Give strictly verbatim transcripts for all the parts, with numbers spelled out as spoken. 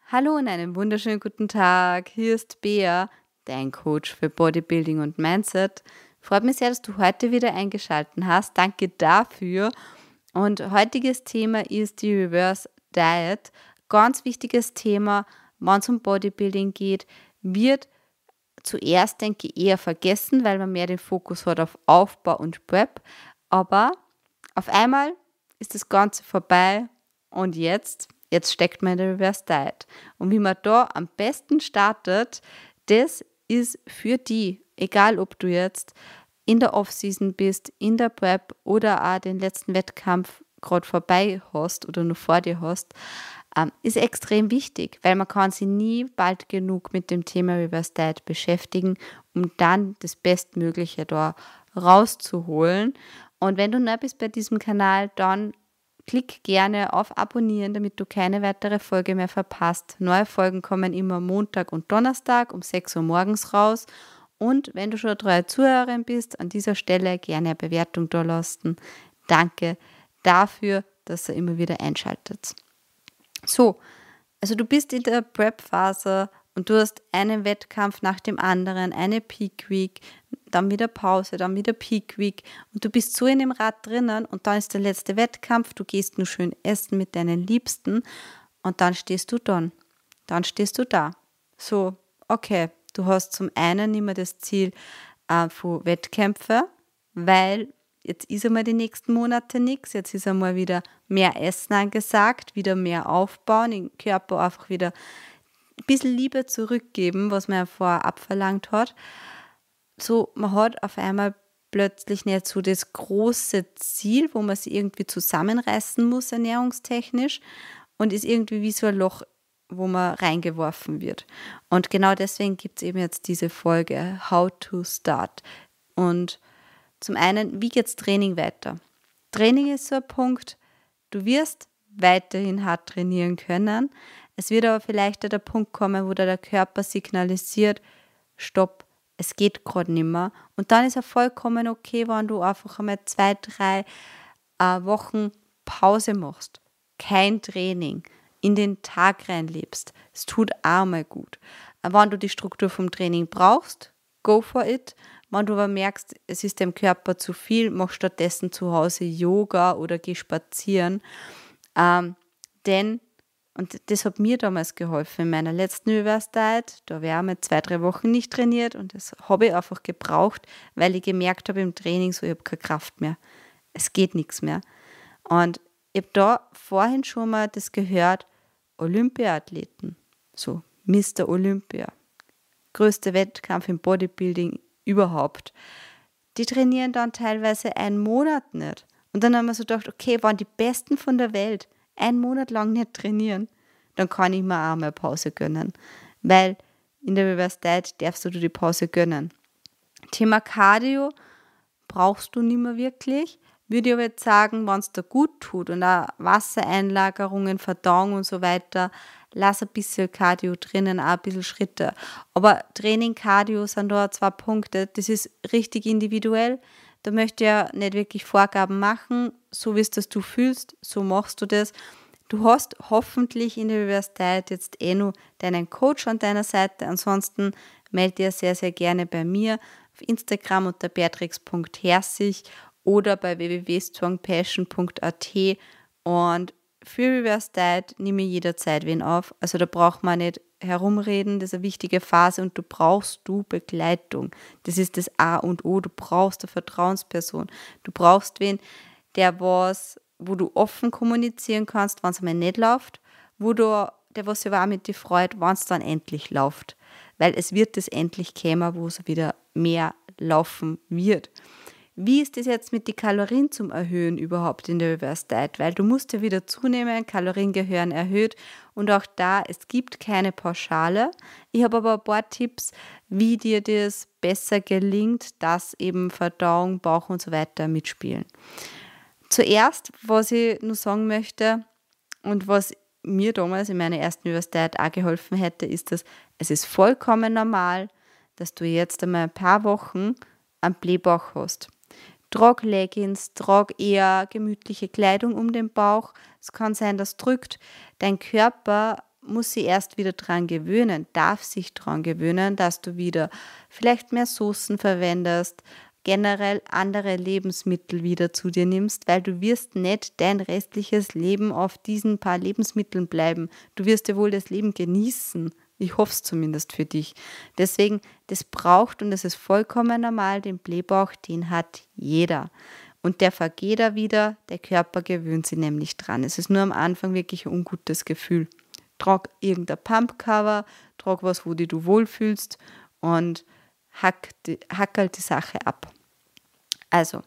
Hallo und einen wunderschönen guten Tag. Hier ist Bea, dein Coach für Bodybuilding und Mindset. Freut mich sehr, dass du heute wieder eingeschaltet hast. Danke dafür. Und heutiges Thema ist die Reverse Diet. Ganz wichtiges Thema, wenn es um Bodybuilding geht, wird zuerst, denke ich, eher vergessen, weil man mehr den Fokus hat auf Aufbau und Prep. Aber auf einmal ist das Ganze vorbei und jetzt, jetzt steckt man in der Reverse Diet. Und wie man da am besten startet, das ist für die, egal ob du jetzt in der Off-Season bist, in der Prep oder auch den letzten Wettkampf gerade vorbei hast oder noch vor dir hast, ähm, ist extrem wichtig, weil man kann sich nie bald genug mit dem Thema Reverse Diet beschäftigen, um dann das Bestmögliche da rauszuholen. Und wenn du neu bist bei diesem Kanal, dann klick gerne auf Abonnieren, damit du keine weitere Folge mehr verpasst. Neue Folgen kommen immer Montag und Donnerstag um sechs Uhr morgens raus. Und wenn du schon eine treue Zuhörerin bist, an dieser Stelle gerne eine Bewertung da lassen. Danke dafür, dass ihr immer wieder einschaltet. So, also du bist in der Prep-Phase und du hast einen Wettkampf nach dem anderen, eine Peak Week, dann wieder Pause, dann wieder Peak Week und du bist so in dem Rad drinnen und dann ist der letzte Wettkampf, du gehst nur schön essen mit deinen Liebsten und dann stehst du dann, dann stehst du da. So, okay, du hast zum einen immer das Ziel äh, von Wettkämpfen, weil jetzt ist einmal die nächsten Monate nichts, jetzt ist einmal wieder mehr Essen angesagt, wieder mehr aufbauen, den Körper einfach wieder ein bisschen Liebe zurückgeben, was man ja vorher abverlangt hat. So, man hat auf einmal plötzlich nicht so das große Ziel, wo man sich irgendwie zusammenreißen muss, ernährungstechnisch, und ist irgendwie wie so ein Loch, wo man reingeworfen wird. Und genau deswegen gibt es eben jetzt diese Folge How to Start. Und zum einen, wie geht's Training weiter? Training ist so ein Punkt, du wirst weiterhin hart trainieren können. Es wird aber vielleicht der Punkt kommen, wo der Körper signalisiert, stopp, es geht gerade nicht mehr. Und dann ist es vollkommen okay, wenn du einfach einmal zwei, drei äh, Wochen Pause machst. Kein Training, in den Tag reinlebst. Es tut auch mal gut. Wenn du die Struktur vom Training brauchst, go for it. Wenn du aber merkst, es ist dem Körper zu viel, mach stattdessen zu Hause Yoga oder geh spazieren. Ähm, denn, und das hat mir damals geholfen in meiner letzten Reverse Diet, da habe ich auch mal zwei, drei Wochen nicht trainiert und das habe ich einfach gebraucht, weil ich gemerkt habe im Training, so ich habe keine Kraft mehr. Es geht nichts mehr. Und ich habe da vorhin schon mal das gehört, Olympiathleten, so Mister Olympia, größter Wettkampf im Bodybuilding überhaupt, die trainieren dann teilweise einen Monat nicht. Und dann haben wir so gedacht, okay, wenn die Besten von der Welt einen Monat lang nicht trainieren, dann kann ich mir auch mal Pause gönnen. Weil in der Reverse Diet darfst du dir die Pause gönnen. Thema Cardio brauchst du nicht mehr wirklich. Würde ich aber jetzt sagen, wenn es dir gut tut und auch Wassereinlagerungen, Verdauung und so weiter, lass ein bisschen Cardio drinnen, auch ein bisschen Schritte. Aber Training, Cardio sind da zwei Punkte. Das ist richtig individuell. Da möchte ich ja nicht wirklich Vorgaben machen. So wie es das du fühlst, so machst du das. Du hast hoffentlich in der Reverse Diet jetzt eh nur deinen Coach an deiner Seite. Ansonsten melde dir sehr, sehr gerne bei mir auf Instagram unter beatrix punkt herzig oder bei w w w punkt strongpassion punkt a t. Und für Reverse Diet nehme ich jederzeit wen auf. Also da braucht man nicht herumreden, das ist eine wichtige Phase und du brauchst du Begleitung. Das ist das A und O, du brauchst eine Vertrauensperson. Du brauchst wen, der was, wo du offen kommunizieren kannst, wenn es einmal nicht läuft, wo du, der was sich auch mit dir freut, wenn es dann endlich läuft. Weil es wird das endlich kommen, wo es wieder mehr laufen wird. Wie ist das jetzt mit den Kalorien zum Erhöhen überhaupt in der Reverse Diet? Weil du musst ja wieder zunehmen, Kalorien gehören erhöht und auch da, es gibt keine Pauschale. Ich habe aber ein paar Tipps, wie dir das besser gelingt, dass eben Verdauung, Bauch und so weiter mitspielen. Zuerst, was ich nur sagen möchte und was mir damals in meiner ersten Reverse Diet auch geholfen hätte, ist, dass es ist vollkommen normal, dass du jetzt einmal ein paar Wochen einen Blähbauch hast. Trag Leggings, trag eher gemütliche Kleidung um den Bauch. Es kann sein, das drückt. Dein Körper muss sich erst wieder dran gewöhnen, darf sich dran gewöhnen, dass du wieder vielleicht mehr Soßen verwendest, generell andere Lebensmittel wieder zu dir nimmst, weil du wirst nicht dein restliches Leben auf diesen paar Lebensmitteln bleiben. Du wirst ja wohl das Leben genießen. Ich hoffe es zumindest für dich. Deswegen, das braucht, und das ist vollkommen normal, den Blähbauch, den hat jeder. Und der vergeht er wieder, der Körper gewöhnt sich nämlich dran. Es ist nur am Anfang wirklich ein ungutes Gefühl. Trag irgendein Pumpcover, trag was, wo dich du wohlfühlst und hack die, hackel die Sache ab. Also,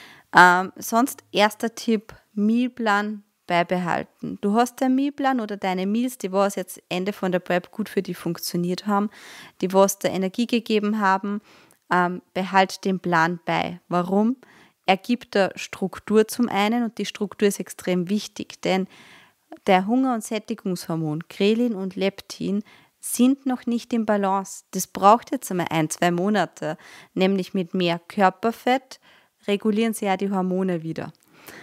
ähm, sonst erster Tipp, Mealplan beibehalten. Du hast deinen Mealplan oder deine Meals, die was jetzt Ende von der Prep gut für dich funktioniert haben, die was dir Energie gegeben haben, ähm, behalt den Plan bei. Warum? Er gibt der Struktur zum einen, und die Struktur ist extrem wichtig, denn der Hunger- und Sättigungshormon Grelin und Leptin sind noch nicht im Balance. Das braucht jetzt einmal ein, zwei Monate, nämlich mit mehr Körperfett regulieren sie ja die Hormone wieder.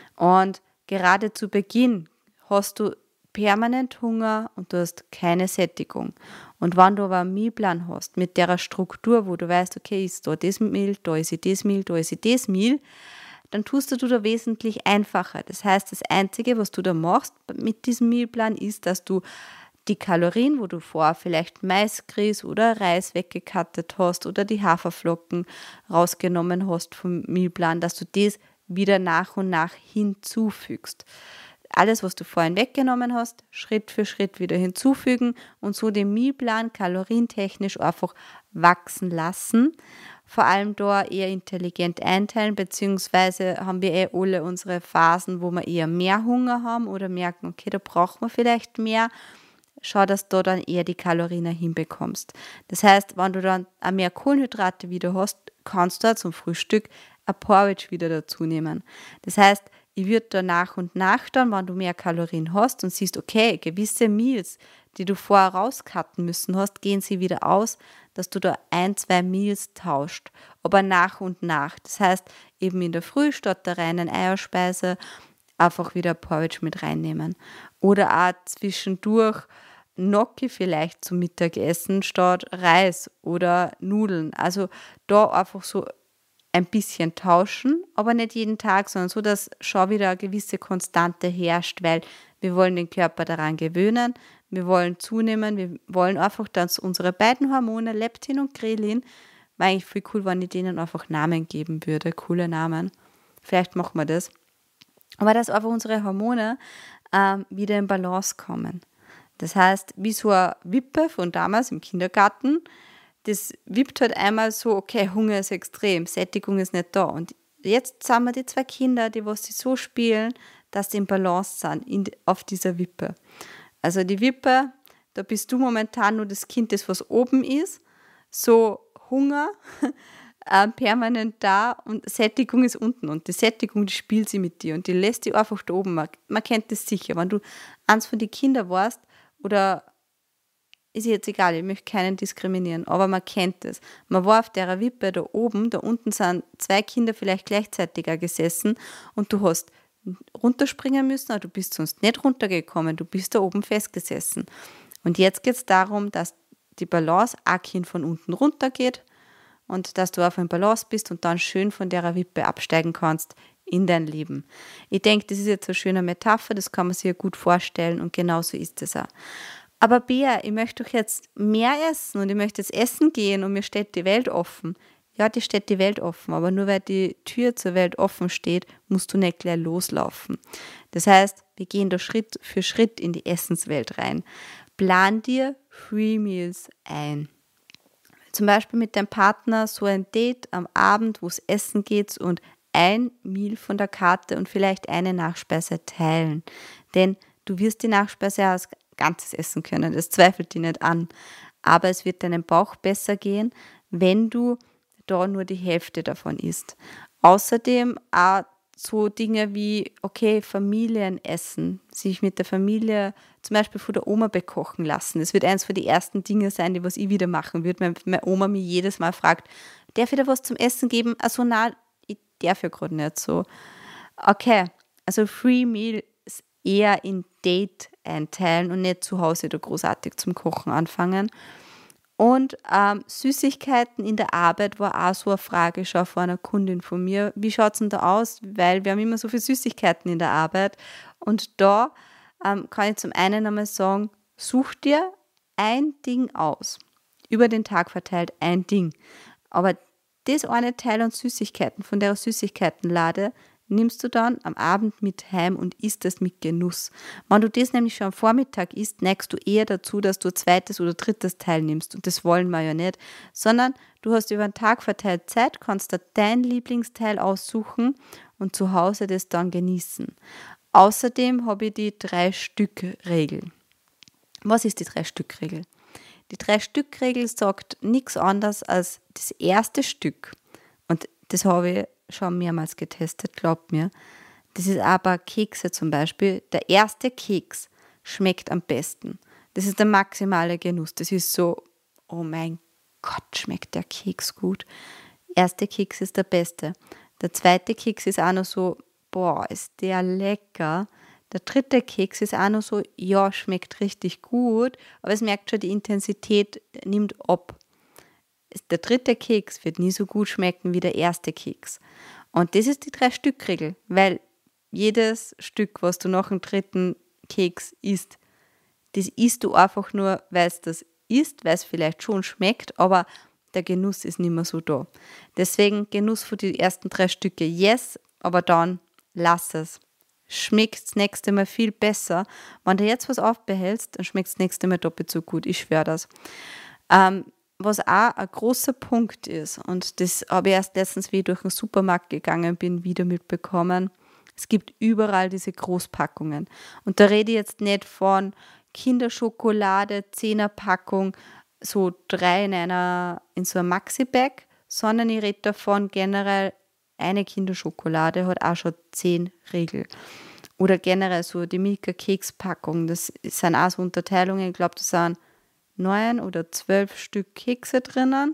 Und gerade zu Beginn hast du permanent Hunger und du hast keine Sättigung. Und wenn du aber einen Mealplan hast, mit der Struktur, wo du weißt, okay, ist da das Meal, da ist das Meal, da ist das Meal, dann tust du da wesentlich einfacher. Das heißt, das Einzige, was du da machst mit diesem Mealplan, ist, dass du die Kalorien, wo du vorher vielleicht Maisgrieß oder Reis weggekattet hast oder die Haferflocken rausgenommen hast vom Mealplan, dass du das wieder nach und nach hinzufügst. Alles, was du vorhin weggenommen hast, Schritt für Schritt wieder hinzufügen und so den Mealplan kalorientechnisch einfach wachsen lassen. Vor allem da eher intelligent einteilen, beziehungsweise haben wir eh alle unsere Phasen, wo wir eher mehr Hunger haben oder merken, okay, da brauchen wir vielleicht mehr. Schau, dass du dann eher die Kalorien hinbekommst. Das heißt, wenn du dann auch mehr Kohlenhydrate wieder hast, kannst du zum Frühstück ein Porridge wieder dazu nehmen. Das heißt, ich würde da nach und nach dann, wenn du mehr Kalorien hast und siehst, okay, gewisse Meals, die du vorher rauscutten müssen hast, gehen sie wieder aus, dass du da ein, zwei Meals tauscht, aber nach und nach. Das heißt, eben in der Früh statt der reinen Eierspeise einfach wieder Porridge mit reinnehmen. Oder auch zwischendurch Gnocchi vielleicht zum Mittagessen statt Reis oder Nudeln. Also da einfach so ein bisschen tauschen, aber nicht jeden Tag, sondern so, dass schon wieder eine gewisse Konstante herrscht, weil wir wollen den Körper daran gewöhnen, wir wollen zunehmen, wir wollen einfach, dass unsere beiden Hormone, Leptin und Grelin, wäre eigentlich viel cool, wenn ich denen einfach Namen geben würde, coole Namen. Vielleicht machen wir das. Aber dass einfach unsere Hormone ähm, wieder in Balance kommen. Das heißt, wie so eine Wippe von damals im Kindergarten, das wippt halt einmal so, okay, Hunger ist extrem, Sättigung ist nicht da. Und jetzt sind wir die zwei Kinder, die was sie so spielen, dass sie in Balance sind in, auf dieser Wippe. Also die Wippe, da bist du momentan nur das Kind, das was oben ist, so Hunger äh, permanent da und Sättigung ist unten. Und die Sättigung, die spielt sie mit dir und die lässt dich einfach da oben. Man, man kennt das sicher, wenn du eins von den Kindern warst oder ist jetzt egal, ich möchte keinen diskriminieren, aber man kennt es. Man war auf der Wippe da oben, da unten sind zwei Kinder vielleicht gleichzeitig gesessen und du hast runterspringen müssen, aber du bist sonst nicht runtergekommen, du bist da oben festgesessen. Und jetzt geht es darum, dass die Balance ein Kind von unten runter geht und dass du auf einem Balance bist und dann schön von der Wippe absteigen kannst in dein Leben. Ich denke, das ist jetzt eine schöne Metapher, das kann man sich ja gut vorstellen und genauso ist es auch. Aber Bea, ich möchte doch jetzt mehr essen und ich möchte jetzt essen gehen und mir steht die Welt offen. Ja, dir steht die Welt offen, aber nur weil die Tür zur Welt offen steht, musst du nicht gleich loslaufen. Das heißt, wir gehen da Schritt für Schritt in die Essenswelt rein. Plan dir Free Meals ein. Zum Beispiel mit deinem Partner so ein Date am Abend, wo es essen geht und ein Meal von der Karte und vielleicht eine Nachspeise teilen. Denn du wirst die Nachspeise ja als Ganzes essen können, das zweifelt dich nicht an. Aber es wird deinem Bauch besser gehen, wenn du da nur die Hälfte davon isst. Außerdem auch so Dinge wie, okay, Familienessen, sich mit der Familie zum Beispiel von der Oma bekochen lassen. Das wird eins von den ersten Dingen sein, die was ich wieder machen würde, wenn meine Oma mich jedes Mal fragt, darf ich dir was zum Essen geben? Also nein, ich darf ja gerade nicht so. Okay, also Free Meal eher in Date einteilen und nicht zu Hause da großartig zum Kochen anfangen. Und ähm, Süßigkeiten in der Arbeit war auch so eine Frage schon von einer Kundin von mir. Wie schaut es denn da aus? Weil wir haben immer so viele Süßigkeiten in der Arbeit. Und da ähm, kann ich zum einen einmal sagen, such dir ein Ding aus. Über den Tag verteilt ein Ding. Aber das eine Teil an Süßigkeiten, von der Süßigkeitenlade, nimmst du dann am Abend mit heim und isst es mit Genuss. Wenn du das nämlich schon am Vormittag isst, neigst du eher dazu, dass du ein zweites oder drittes Teil nimmst. Und das wollen wir ja nicht. Sondern du hast über den Tag verteilt Zeit, kannst da dein Lieblingsteil aussuchen und zu Hause das dann genießen. Außerdem habe ich die Drei-Stück-Regel. Was ist die Drei-Stück-Regel? Die Drei-Stück-Regel sagt nichts anderes als das erste Stück. Und das habe ich schon mehrmals getestet, glaubt mir. Das ist aber Kekse zum Beispiel. Der erste Keks schmeckt am besten. Das ist der maximale Genuss. Das ist so, oh mein Gott, schmeckt der Keks gut. Erster Keks ist der beste. Der zweite Keks ist auch noch so, boah, ist der lecker. Der dritte Keks ist auch noch so, ja, schmeckt richtig gut, aber es merkt schon, die Intensität nimmt ab. Der dritte Keks wird nie so gut schmecken wie der erste Keks. Und das ist die Drei-Stück-Regel, weil jedes Stück, was du nach dem dritten Keks isst, das isst du einfach nur, weil es das isst, weil es vielleicht schon schmeckt, aber der Genuss ist nicht mehr so da. Deswegen Genuss für die ersten drei Stücke, yes, aber dann lass es. Schmeckt das nächste Mal viel besser. Wenn du jetzt was aufbehältst, dann schmeckt das nächste Mal doppelt so gut. Ich schwöre das. Ähm, was auch ein großer Punkt ist, und das habe ich erst letztens, wie ich durch den Supermarkt gegangen bin, wieder mitbekommen. Es gibt überall diese Großpackungen. Und da rede ich jetzt nicht von Kinderschokolade, Zehnerpackung, so drei in einer, in so einem Maxi-Bag, sondern ich rede davon generell, eine Kinderschokolade hat auch schon zehn Riegel. Oder generell so die Milka-Kekspackung, das sind auch so Unterteilungen, ich glaube, das sind neun oder zwölf Stück Kekse drinnen.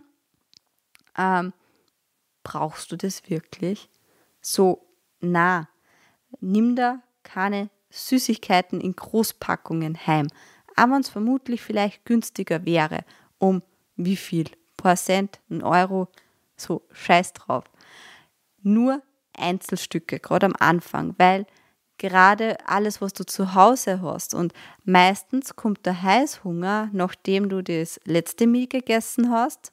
Ähm, brauchst du das wirklich? So, na, nimm da keine Süßigkeiten in Großpackungen heim. Auch wenn es vermutlich vielleicht günstiger wäre, um wie viel? Ein paar Cent, ein Euro, so, scheiß drauf. Nur Einzelstücke, gerade am Anfang, weil gerade alles, was du zu Hause hast und meistens kommt der Heißhunger, nachdem du das letzte Meal gegessen hast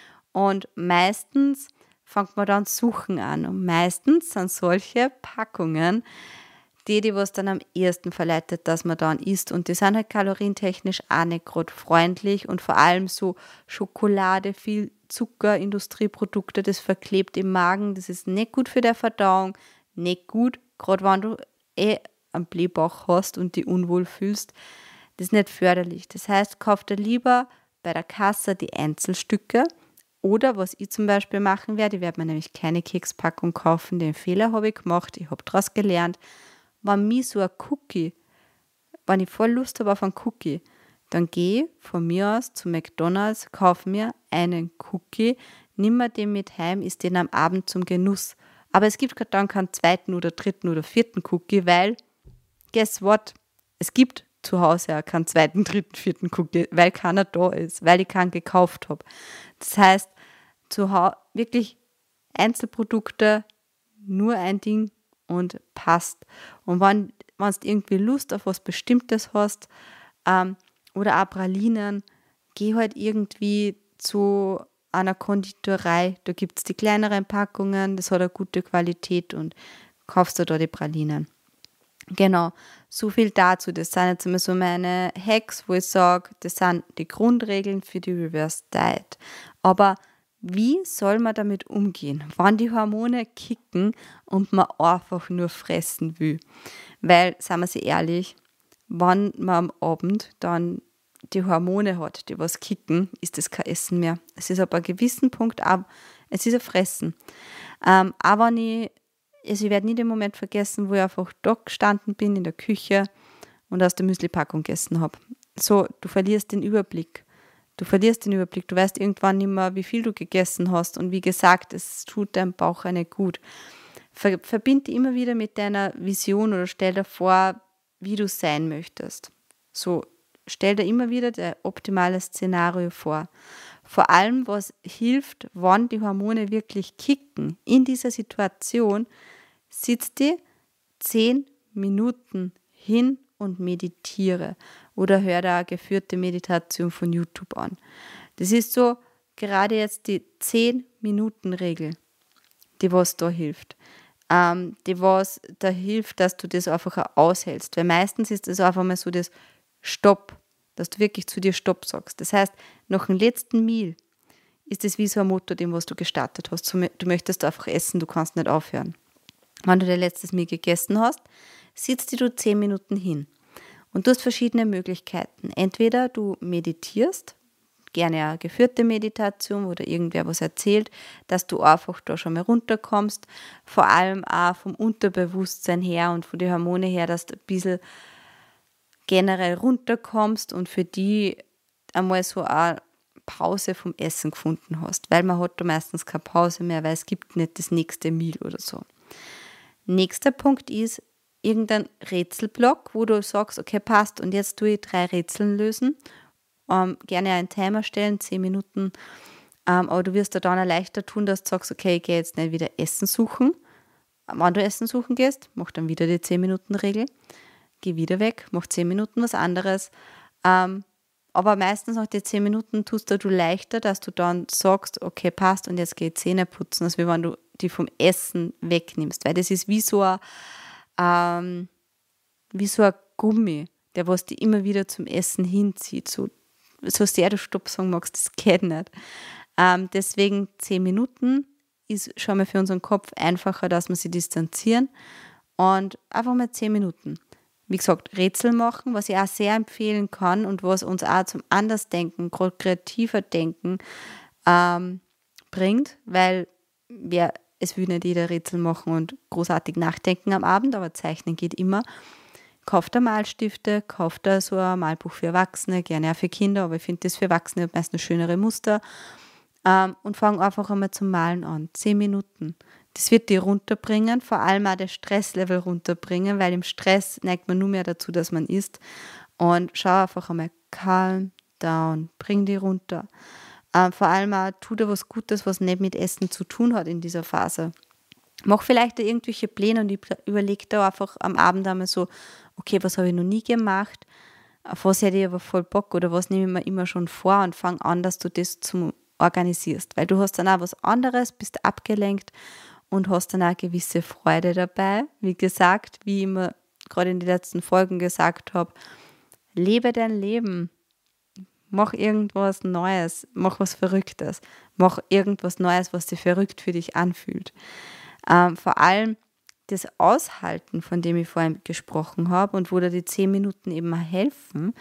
und meistens fängt man dann suchen an und meistens sind solche Packungen die, die was dann am ehesten verleitet, dass man dann isst und die sind halt kalorientechnisch auch nicht gerade freundlich und vor allem so Schokolade, viel Zucker, Industrieprodukte, das verklebt im Magen, das ist nicht gut für die Verdauung, nicht gut, gerade wenn du eh einen Blähbauch hast und dich unwohl fühlst, das ist nicht förderlich. Das heißt, kauf dir lieber bei der Kasse die Einzelstücke oder was ich zum Beispiel machen werde, ich werde mir nämlich keine Kekspackung kaufen, den Fehler habe ich gemacht, ich habe daraus gelernt, wenn mich so ein Cookie, wenn ich voll Lust habe auf einen Cookie, dann gehe von mir aus zu McDonald's, kaufe mir einen Cookie, nimm mir den mit heim, isst den am Abend zum Genuss. Aber es gibt dann keinen zweiten oder dritten oder vierten Cookie, weil, guess what, es gibt zu Hause auch keinen zweiten, dritten, vierten Cookie, weil keiner da ist, weil ich keinen gekauft habe. Das heißt, zu Hause wirklich Einzelprodukte, nur ein Ding und passt. Und wenn, wenn du irgendwie Lust auf was Bestimmtes hast, ähm, oder auch Pralinen, geh halt irgendwie zu einer Konditorei, da gibt es die kleineren Packungen, das hat eine gute Qualität und kaufst du da die Pralinen. Genau, so viel dazu. Das sind jetzt immer so meine Hacks, wo ich sage, das sind die Grundregeln für die Reverse Diet. Aber wie soll man damit umgehen, wenn die Hormone kicken und man einfach nur fressen will? Weil, sagen wir sie ehrlich, wenn man am Abend dann die Hormone hat, die was kicken, ist das kein Essen mehr. Es ist ab einem gewissen Punkt ab, es ist ein Fressen. Ähm, aber wenn ich, also ich werde nie den Moment vergessen, wo ich einfach da gestanden bin in der Küche und aus der Müslipackung gegessen habe. So, du verlierst den Überblick. Du verlierst den Überblick. Du weißt irgendwann nicht mehr, wie viel du gegessen hast. Und wie gesagt, es tut deinem Bauch nicht gut. Ver, verbinde immer wieder mit deiner Vision oder stell dir vor, wie du sein möchtest. So, stell dir immer wieder das optimale Szenario vor. Vor allem, was hilft, wann die Hormone wirklich kicken. In dieser Situation sitzt die zehn Minuten hin und meditiere oder hör da eine geführte Meditation von YouTube an. Das ist so gerade jetzt die zehn-Minuten-Regel, die was da hilft. Ähm, die was da hilft, dass du das einfach auch aushältst. Weil meistens ist das einfach mal so das Stopp, dass du wirklich zu dir Stopp sagst. Das heißt, nach dem letzten Meal ist das wie so ein Motto, dem was du gestartet hast. Du möchtest einfach essen, du kannst nicht aufhören. Wenn du dein letztes Meal gegessen hast, sitzt du zehn Minuten hin. Und du hast verschiedene Möglichkeiten. Entweder du meditierst, gerne eine geführte Meditation, wo dir irgendwer was erzählt, dass du einfach da schon mal runterkommst. Vor allem auch vom Unterbewusstsein her und von den Hormonen her, dass du ein bisschen generell runterkommst und für die einmal so eine Pause vom Essen gefunden hast. Weil man hat da meistens keine Pause mehr, weil es gibt nicht das nächste Meal oder so. Nächster Punkt ist irgendein Rätselblock, wo du sagst, okay, passt, und jetzt tue ich drei Rätseln lösen. Ähm, gerne einen Timer stellen, zehn Minuten, ähm, aber du wirst da dann leichter tun, dass du sagst, okay, ich gehe jetzt nicht wieder Essen suchen. Wenn du Essen suchen gehst, mach dann wieder die zehn-Minuten-Regel, geh wieder weg, mach zehn Minuten was anderes. Ähm, aber meistens nach den zehn Minuten tust du leichter, dass du dann sagst, okay, passt, und jetzt geh ich Zähne putzen, als wenn du die vom Essen wegnimmst. Weil das ist wie so ein, ähm, wie so ein Gummi, der was dich immer wieder zum Essen hinzieht. So, so sehr du Stopp sagen magst, das geht nicht. Ähm, deswegen zehn Minuten ist schon mal für unseren Kopf einfacher, dass wir sie distanzieren. Und einfach mal zehn Minuten. Wie gesagt, Rätsel machen, was ich auch sehr empfehlen kann und was uns auch zum Andersdenken, kreativer Denken ähm, bringt, weil wer, es will nicht jeder Rätsel machen und großartig nachdenken am Abend, aber Zeichnen geht immer. Kauft da Malstifte, kauft da so ein Malbuch für Erwachsene, gerne auch für Kinder, aber ich finde das für Erwachsene meistens schönere Muster. Ähm, und fang einfach einmal zum Malen an. Zehn Minuten. Das wird dir runterbringen, vor allem auch das Stresslevel runterbringen, weil im Stress neigt man nur mehr dazu, dass man isst. Und schau einfach einmal calm down, bring die runter. Ähm, vor allem auch tu dir was Gutes, was nicht mit Essen zu tun hat in dieser Phase. Mach vielleicht da irgendwelche Pläne und überleg da einfach am Abend einmal so, okay, was habe ich noch nie gemacht, auf was hätte ich aber voll Bock oder was nehme ich mir immer schon vor, und fang an, dass du das zum organisierst, weil du hast dann auch was anderes, bist abgelenkt und hast dann auch eine gewisse Freude dabei. Wie gesagt, wie ich immer gerade in den letzten Folgen gesagt habe, lebe dein Leben, mach irgendwas Neues, mach was Verrücktes, mach irgendwas Neues, was sich verrückt für dich anfühlt. Ähm, vor allem das Aushalten, von dem ich vorhin gesprochen habe und wo da die zehn Minuten eben helfen.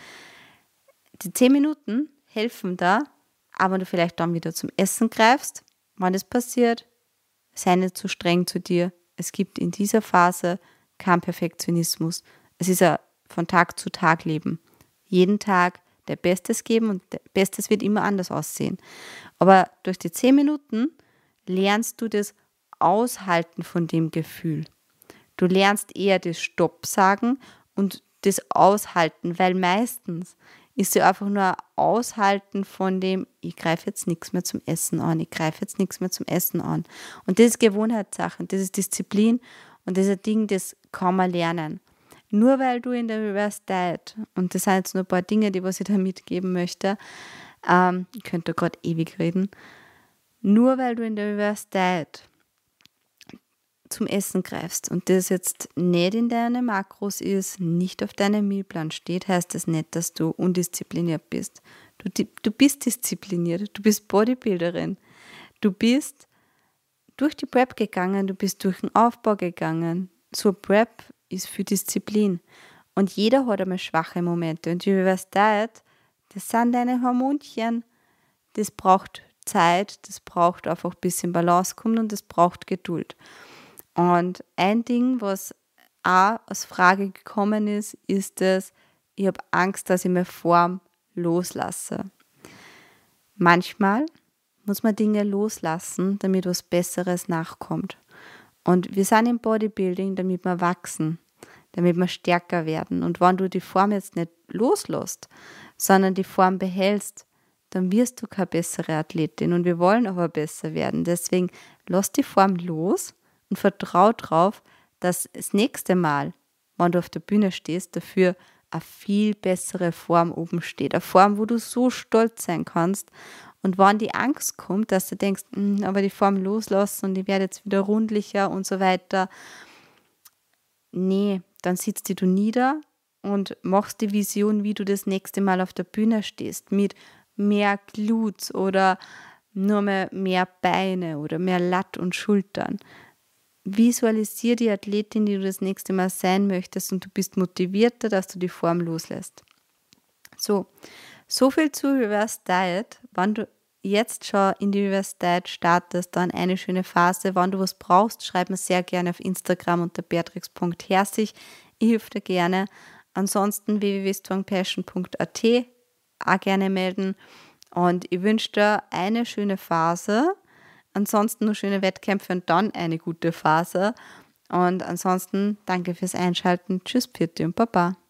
Die zehn Minuten helfen da, aber du vielleicht dann wieder zum Essen greifst. Wenn das passiert, sei nicht zu streng zu dir. Es gibt in dieser Phase keinen Perfektionismus. Es ist ein von Tag zu Tag Leben. Jeden Tag der Bestes geben und der Bestes wird immer anders aussehen. Aber durch die zehn Minuten lernst du das Aushalten von dem Gefühl. Du lernst eher das Stopp sagen und das Aushalten, weil meistens ist ja einfach nur ein Aushalten von dem, ich greife jetzt nichts mehr zum Essen an, ich greife jetzt nichts mehr zum Essen an. Und das ist Gewohnheitssache, das ist Disziplin und das ist ein Ding, das kann man lernen. Nur weil du in der Reverse Diet, und das sind jetzt nur ein paar Dinge, die was ich da mitgeben möchte, ähm, ich könnte gerade ewig reden, nur weil du in der Reverse Diet zum Essen greifst und das jetzt nicht in deine Makros ist, nicht auf deinem Mealplan steht, heißt das nicht, dass du undiszipliniert bist. Du, du bist diszipliniert, du bist Bodybuilderin, du bist durch die Prep gegangen, du bist durch den Aufbau gegangen. So eine Prep ist für Disziplin und jeder hat einmal schwache Momente und die Reverse Diet, das sind deine Hormonchen, das braucht Zeit, das braucht einfach ein bisschen Balance kommen und das braucht Geduld. Und ein Ding, was auch als Frage gekommen ist, ist es, ich habe Angst, dass ich meine Form loslasse. Manchmal muss man Dinge loslassen, damit was Besseres nachkommt. Und wir sind im Bodybuilding, damit wir wachsen. damit wir stärker werden. Und wenn du die Form jetzt nicht loslässt, sondern die Form behältst, dann wirst du keine bessere Athletin. Und wir wollen aber besser werden. Deswegen lass die Form los und vertrau darauf, dass das nächste Mal, wenn du auf der Bühne stehst, dafür eine viel bessere Form oben steht. Eine Form, wo du so stolz sein kannst. Und wenn die Angst kommt, dass du denkst, aber die Form loslassen und ich werde jetzt wieder rundlicher und so weiter. Nee, dann sitzt du nieder und machst die Vision, wie du das nächste Mal auf der Bühne stehst, mit mehr Glutes oder nur mehr, mehr Beine oder mehr Lat und Schultern. Visualisier die Athletin, die du das nächste Mal sein möchtest und du bist motivierter, dass du die Form loslässt. So, so viel zu Reverse Diet. Wenn du jetzt schon in die Reverse Diet startest, dann eine schöne Phase. Wenn du was brauchst, schreib mir sehr gerne auf Instagram unter beatrix punkt herzig. Ich helfe dir gerne. Ansonsten w w w punkt strongpassion punkt a t auch gerne melden. Und ich wünsche dir eine schöne Phase. Ansonsten nur schöne Wettkämpfe und dann eine gute Phase. Und ansonsten danke fürs Einschalten. Tschüss, Pirti und Baba.